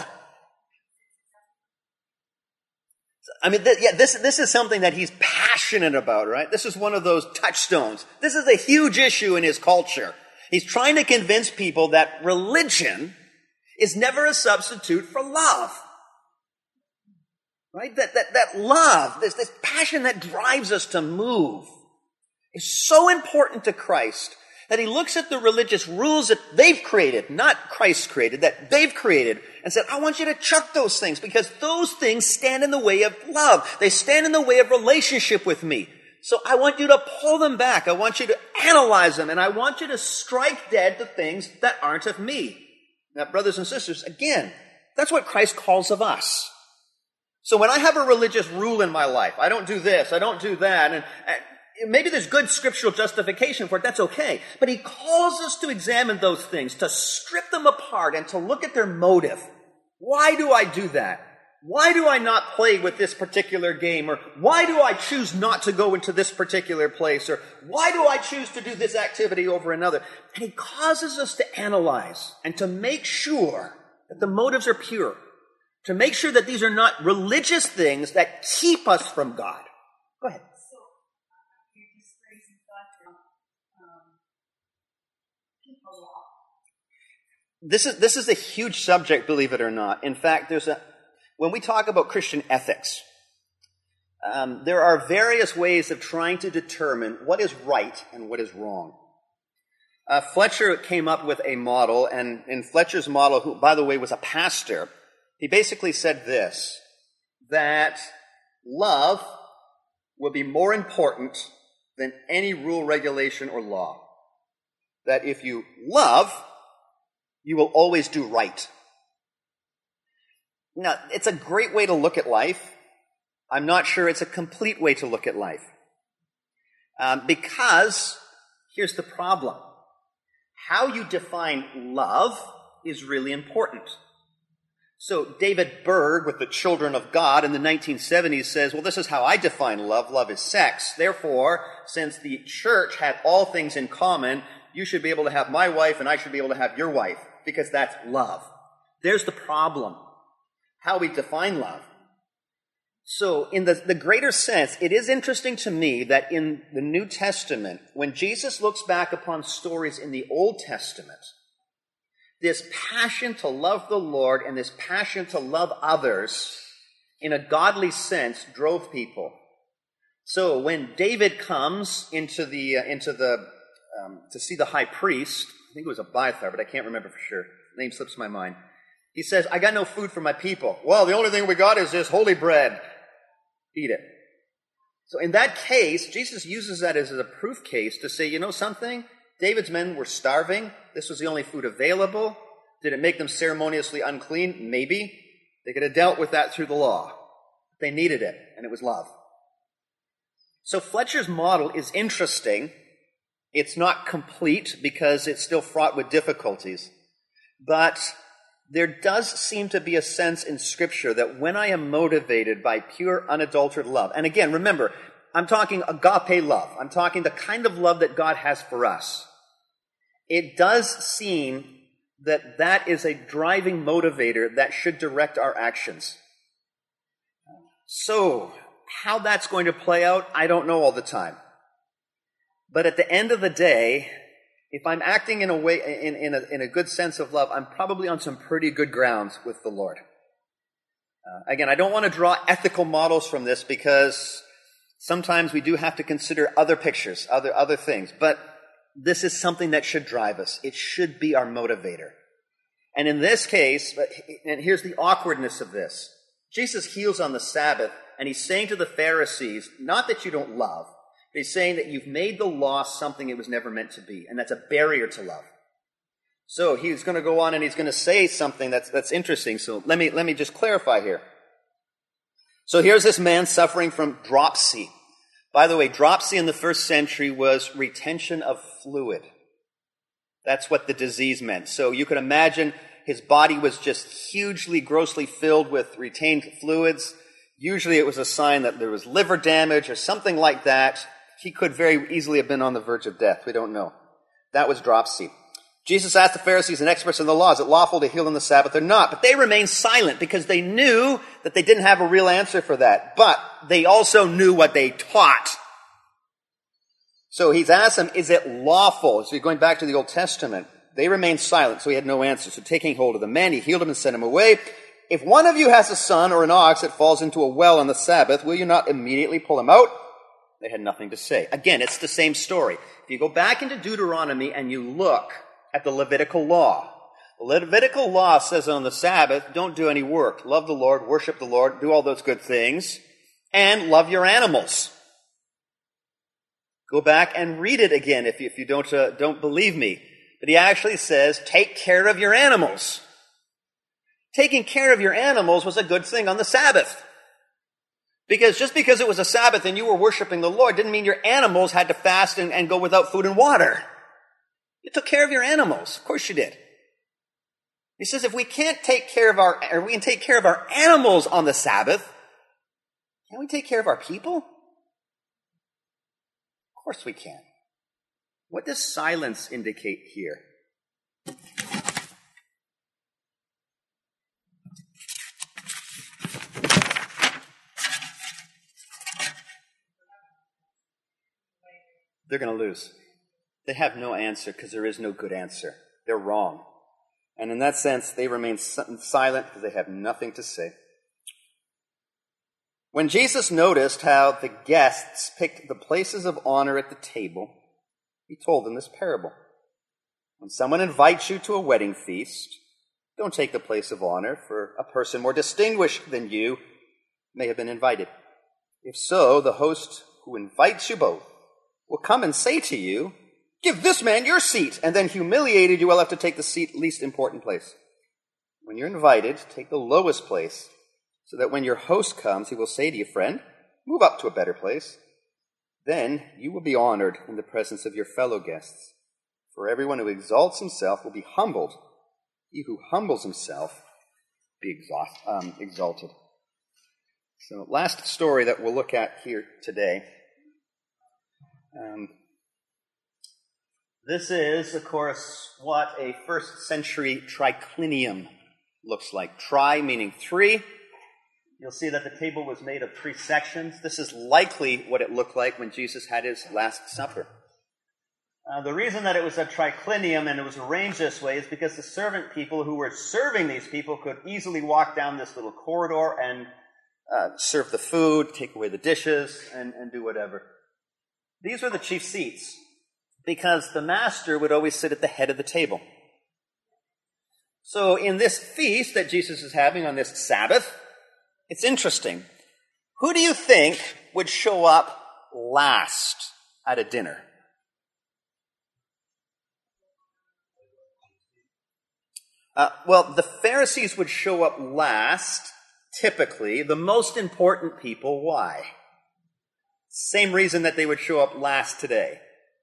I mean, th- yeah, this, this is something that he's passionate about, right? This is one of those touchstones. This is a huge issue in his culture. He's trying to convince people that religion is never a substitute for love. Right? That, that, that love, this, this passion that drives us to move is so important to Christ that he looks at the religious rules that they've created, not Christ created, that they've created, and said, I want you to chuck those things because those things stand in the way of love. They stand in the way of relationship with me. So I want you to pull them back. I want you to analyze them, and I want you to strike dead the things that aren't of me. Now, brothers and sisters, again, that's what Christ calls of us. So when I have a religious rule in my life, I don't do this, I don't do that, and, and maybe there's good scriptural justification for it, that's okay. But he calls us to examine those things, to strip them apart and to look at their motive. Why do I do that? Why do I not play with this particular game? Or why do I choose not to go into this particular place? Or why do I choose to do this activity over another? And he causes us to analyze and to make sure that the motives are pure. To make sure that these are not religious things that keep us from God. Go ahead. So, you're just raising thought um, people law. This is, this is a huge subject, believe it or not. In fact, there's a, when we talk about Christian ethics, um, there are various ways of trying to determine what is right and what is wrong. Uh, Fletcher came up with a model, and in Fletcher's model, who, by the way, was a pastor, he basically said this, that love will be more important than any rule, regulation, or law. That if you love, you will always do right. Now, it's a great way to look at life. I'm not sure it's a complete way to look at life. Um, because, here's the problem. How you define love is really important. So David Berg, with the Children of God in the nineteen seventies, says, well, this is how I define love. Love is sex. Therefore, since the church had all things in common, you should be able to have my wife and I should be able to have your wife, because that's love. There's the problem. How we define love. So in the, the greater sense, it is interesting to me that in the New Testament, when Jesus looks back upon stories in the Old Testament, this passion to love the Lord and this passion to love others in a godly sense drove people. So when David comes into the, uh, into the, um, to see the high priest, I think it was Abiathar, but I can't remember for sure. The name slips my mind. He says, I got no food for my people. Well, the only thing we got is this holy bread. Eat it. So in that case, Jesus uses that as a proof case to say, you know something? David's men were starving. This was the only food available. Did it make them ceremoniously unclean? Maybe. They could have dealt with that through the law. They needed it, and it was love. So Fletcher's model is interesting. It's not complete because it's still fraught with difficulties. But there does seem to be a sense in Scripture that when I am motivated by pure, unadulterated love, and again, remember, I'm talking agape love. I'm talking the kind of love that God has for us. It does seem that that is a driving motivator that should direct our actions. So, how that's going to play out, I don't know all the time. But at the end of the day, if I'm acting in a way, in, in, a, in a good sense of love, I'm probably on some pretty good grounds with the Lord. Uh, again, I don't want to draw ethical models from this because sometimes we do have to consider other pictures, other, other things. But this is something that should drive us. It should be our motivator. And in this case, and here's the awkwardness of this. Jesus heals on the Sabbath, and he's saying to the Pharisees, not that you don't love, but he's saying that you've made the law something it was never meant to be, and that's a barrier to love. So he's going to go on and he's going to say something that's, that's interesting. So let me, let me just clarify here. So here's this man suffering from dropsy. By the way, dropsy in the first century was retention of fluid. That's what the disease meant. So you could imagine his body was just hugely, grossly filled with retained fluids. Usually it was a sign that there was liver damage or something like that. He could very easily have been on the verge of death. We don't know. That was dropsy. Jesus asked the Pharisees and experts in the law, is it lawful to heal on the Sabbath or not? But they remained silent because they knew that they didn't have a real answer for that. But they also knew what they taught. So he's asked them, is it lawful? So you're going back to the Old Testament. They remained silent, so he had no answer. So taking hold of the man, he healed him and sent him away. If one of you has a son or an ox that falls into a well on the Sabbath, will you not immediately pull him out? They had nothing to say. Again, it's the same story. If you go back into Deuteronomy and you look at the Levitical law, the Levitical law says on the Sabbath, don't do any work. Love the Lord, worship the Lord, do all those good things, and love your animals. Go back and read it again if you, if you don't, uh, don't believe me. But he actually says, take care of your animals. Taking care of your animals was a good thing on the Sabbath. Because just because it was a Sabbath and you were worshiping the Lord didn't mean your animals had to fast and, and go without food and water. You took care of your animals. Of course you did. He says if we can't take care of our, or we can take care of our animals on the Sabbath, can we take care of our people? Of course we can. What does silence indicate here? They're going to lose. They have no answer because there is no good answer. They're wrong. And in that sense, they remain silent because they have nothing to say. When Jesus noticed how the guests picked the places of honor at the table, he told them this parable. When someone invites you to a wedding feast, don't take the place of honor, for a person more distinguished than you may have been invited. If so, the host who invites you both will come and say to you, give this man your seat, and then humiliated you will have to take the seat least important place. When you're invited, take the lowest place, so that when your host comes, he will say to you, friend, move up to a better place. Then you will be honored in the presence of your fellow guests. For everyone who exalts himself will be humbled. He who humbles himself be exhaust, um, exalted. So last story that we'll look at here today. Um, this is, of course, what a first century triclinium looks like. Tri meaning three. You'll see that the table was made of three sections. This is likely what it looked like when Jesus had his Last Supper. Uh, the reason that it was a triclinium and it was arranged this way is because the servant people who were serving these people could easily walk down this little corridor and uh, serve the food, take away the dishes, and, and do whatever. These were the chief seats because the master would always sit at the head of the table. So in this feast that Jesus is having on this Sabbath, it's interesting. Who do you think would show up last at a dinner? Uh, well, the Pharisees would show up last, typically, the most important people. Why? Same reason that they would show up last today.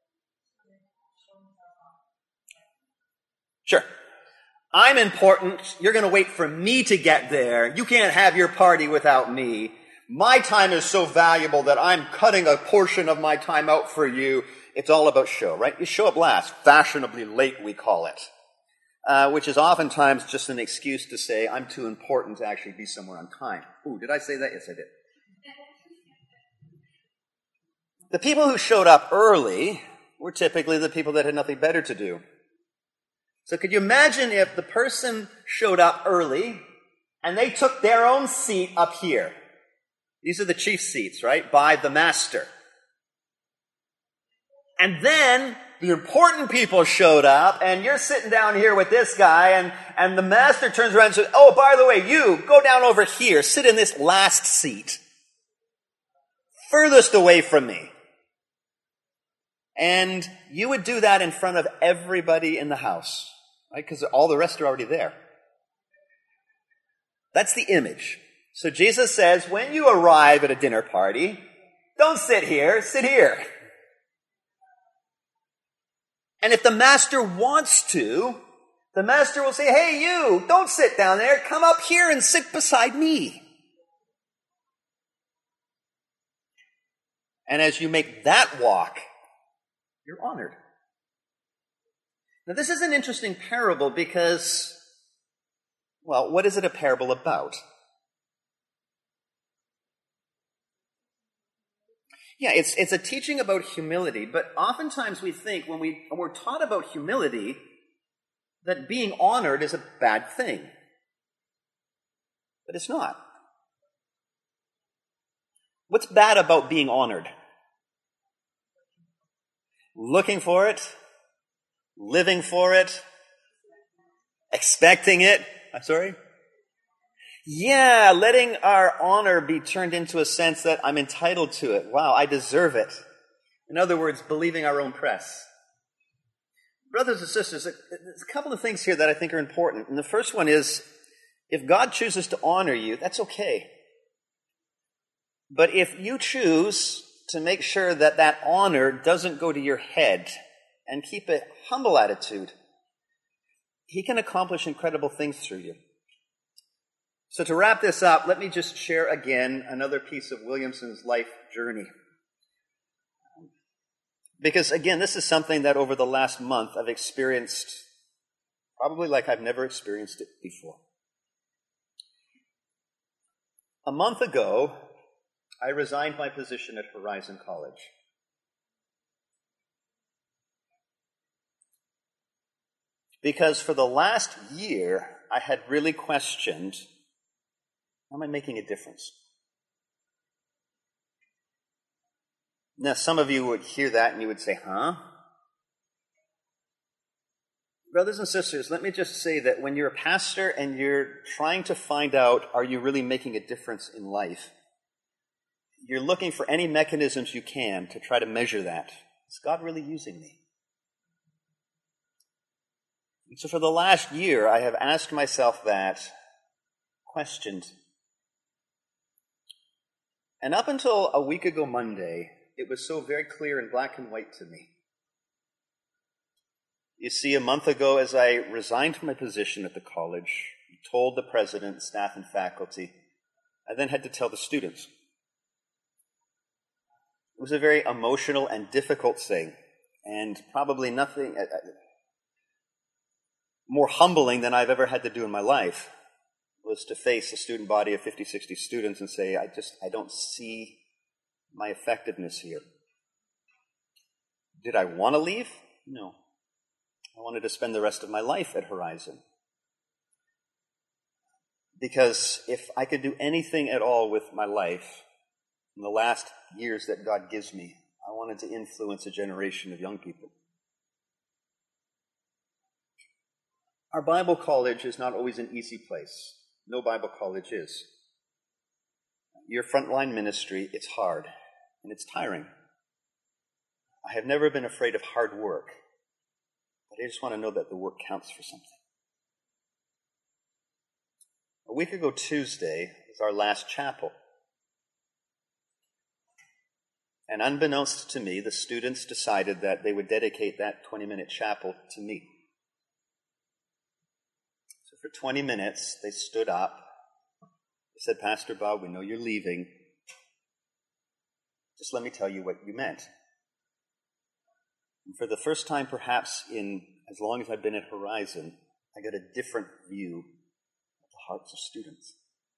Sure. I'm important. You're going to wait for me to get there. You can't have your party without me. My time is so valuable that I'm cutting a portion of my time out for you. It's all about show, right? You show up last. Fashionably late, we call it. Uh, which is oftentimes just an excuse to say, I'm too important to actually be somewhere on time. Ooh, did I say that? Yes, I did. The people who showed up early were typically the people that had nothing better to do. So could you imagine if the person showed up early and they took their own seat up here? These are the chief seats, right? By the master. And then the important people showed up and you're sitting down here with this guy and, and the master turns around and says, oh, by the way, you go down over here, sit in this last seat, furthest away from me. And you would do that in front of everybody in the house, right? Because all the rest are already there. That's the image. So Jesus says, when you arrive at a dinner party, don't sit here, sit here. And if the master wants to, the master will say, hey, you, don't sit down there. Come up here and sit beside me. And as you make that walk, you're honored. Now, this is an interesting parable because, well, what is it a parable about? Yeah, it's it's a teaching about humility, but oftentimes we think when, we, when we're taught about humility that being honored is a bad thing. But it's not. What's bad about being honored? Looking for it, living for it, expecting it. I'm sorry? Yeah, letting our honor be turned into a sense that I'm entitled to it. Wow, I deserve it. In other words, believing our own press. Brothers and sisters, there's a couple of things here that I think are important. And the first one is, if God chooses to honor you, that's okay. But if you choose to make sure that that honor doesn't go to your head and keep a humble attitude, he can accomplish incredible things through you. So to wrap this up, let me just share again another piece of Williamson's life journey. Because again, this is something that over the last month I've experienced probably like I've never experienced it before. A month ago, I resigned my position at Horizon College. Because for the last year, I had really questioned, am I making a difference? Now, some of you would hear that and you would say, huh? Brothers and sisters, let me just say that when you're a pastor and you're trying to find out, are you really making a difference in life? You're looking for any mechanisms you can to try to measure that. Is God really using me? And so for the last year, I have asked myself that, questioned. And up until a week ago Monday, it was so very clear in black and white to me. You see, a month ago, as I resigned from my position at the college, told the president, staff, and faculty, I then had to tell the students. It was a very emotional and difficult thing, and probably nothing uh, more humbling than I've ever had to do in my life was to face a student body of fifty, sixty students and say, I just, I don't see my effectiveness here. Did I want to leave? No. I wanted to spend the rest of my life at Horizon. Because if I could do anything at all with my life in the last years that God gives me, I wanted to influence a generation of young people. Our Bible college is not always an easy place. No Bible college is. Your frontline ministry, it's hard and it's tiring. I have never been afraid of hard work, but I just want to know that the work counts for something. A week ago Tuesday was our last chapel. And unbeknownst to me, the students decided that they would dedicate that twenty-minute chapel to me. So for twenty minutes, they stood up. They said, Pastor Bob, we know you're leaving. Just let me tell you what you meant. And for the first time, perhaps in as long as I've been at Horizon, I got a different view of the hearts of students.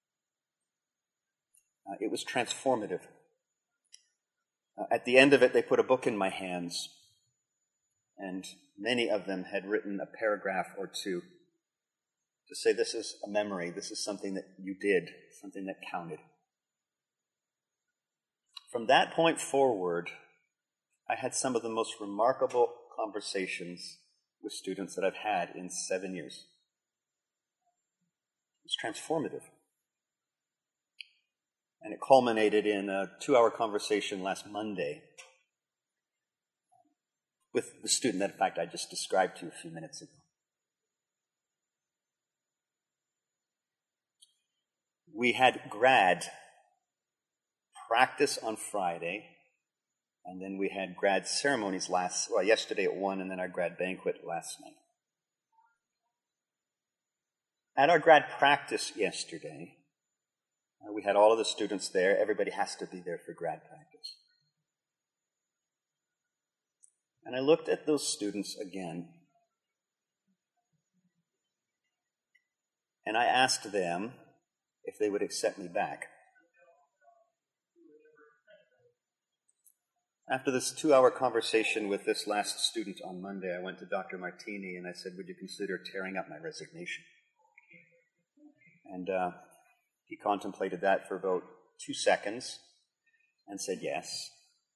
Uh, it was transformative. Uh, at the end of it, they put a book in my hands, and many of them had written a paragraph or two to say, this is a memory, this is something that you did, something that counted. From that point forward, I had some of the most remarkable conversations with students that I've had in seven years. It was transformative. And it culminated in a two-hour conversation last Monday with the student that, in fact, I just described to you a few minutes ago. We had grad practice on Friday, and then we had grad ceremonies last, well, yesterday at one, and then our grad banquet last night. At our grad practice yesterday, uh, we had all of the students there. Everybody has to be there for grad practice. And I looked at those students again, and I asked them if they would accept me back. After this two-hour conversation with this last student on Monday, I went to Doctor Martini and I said, would you consider tearing up my resignation? And uh, he contemplated that for about two seconds and said yes.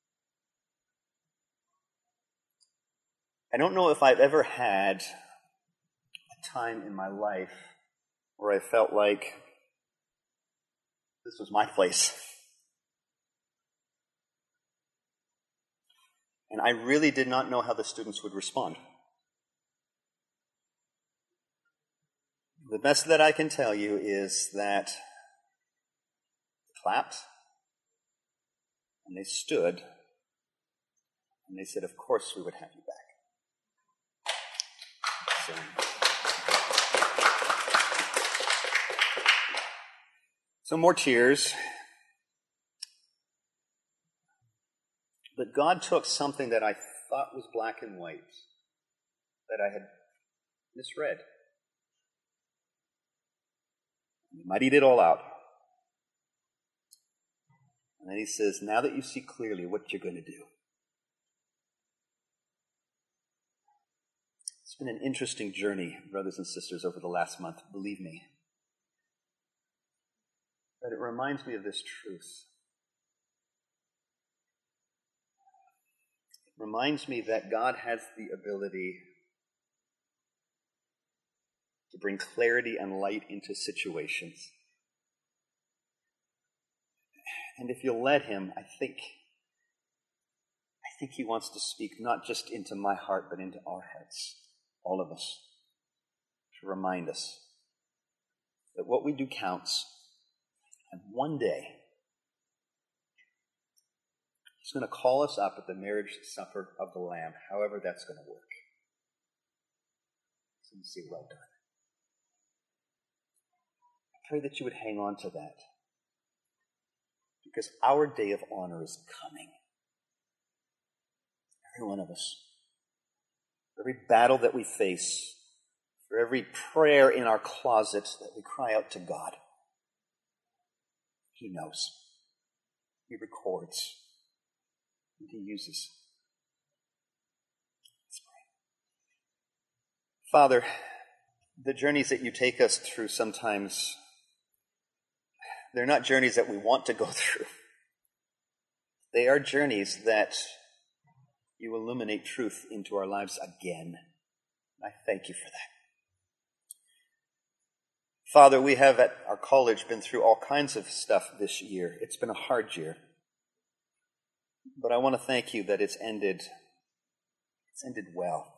I don't know if I've ever had a time in my life where I felt like this was my place. And I really did not know how the students would respond. The best that I can tell you is that they clapped, And they stood, and they said, of course we would have you back. So, so more tears. But God took something that I thought was black and white, that I had misread. He muddied it all out. And then he says, now that you see clearly what you're going to do. It's been an interesting journey, brothers and sisters, over the last month, believe me. But it reminds me of this truth. It reminds me that God has the ability to bring clarity and light into situations. And if you'll let him, I think, I think he wants to speak not just into my heart, but into our hearts, all of us, to remind us that what we do counts. And one day, he's going to call us up at the marriage supper of the Lamb, however that's going to work. So you say, well done. I pray that you would hang on to that. Because our day of honor is coming. Every one of us. For every battle that we face, for every prayer in our closet that we cry out to God, he knows. He records. And he uses. Let's pray. Father, the journeys that you take us through sometimes, they're not journeys that we want to go through. They are journeys that you illuminate truth into our lives again. I thank you for that. Father, we have at our college been through all kinds of stuff this year. It's been a hard year. But I want to thank you that it's ended, it's ended well.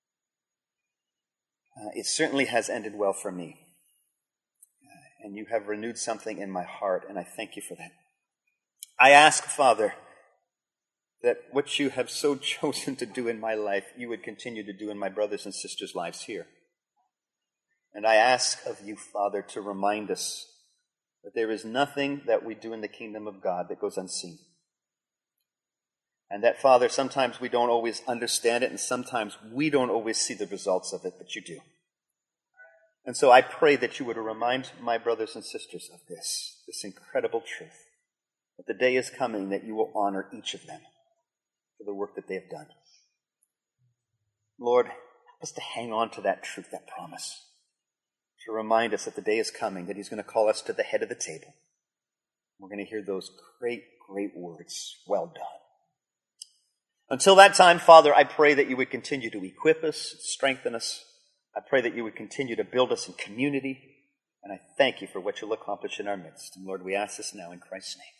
Uh, it certainly has ended well for me. And you have renewed something in my heart, and I thank you for that. I ask, Father, that what you have so chosen to do in my life, you would continue to do in my brothers and sisters' lives here. And I ask of you, Father, to remind us that there is nothing that we do in the kingdom of God that goes unseen. And that, Father, sometimes we don't always understand it, and sometimes we don't always see the results of it, but you do. And so I pray that you would remind my brothers and sisters of this, this incredible truth, that the day is coming that you will honor each of them for the work that they have done. Lord, help us to hang on to that truth, that promise, to remind us that the day is coming, that he's going to call us to the head of the table. We're going to hear those great, great words, well done. Until that time, Father, I pray that you would continue to equip us, strengthen us. I pray that you would continue to build us in community, and I thank you for what you'll accomplish in our midst. And Lord, we ask this now in Christ's name.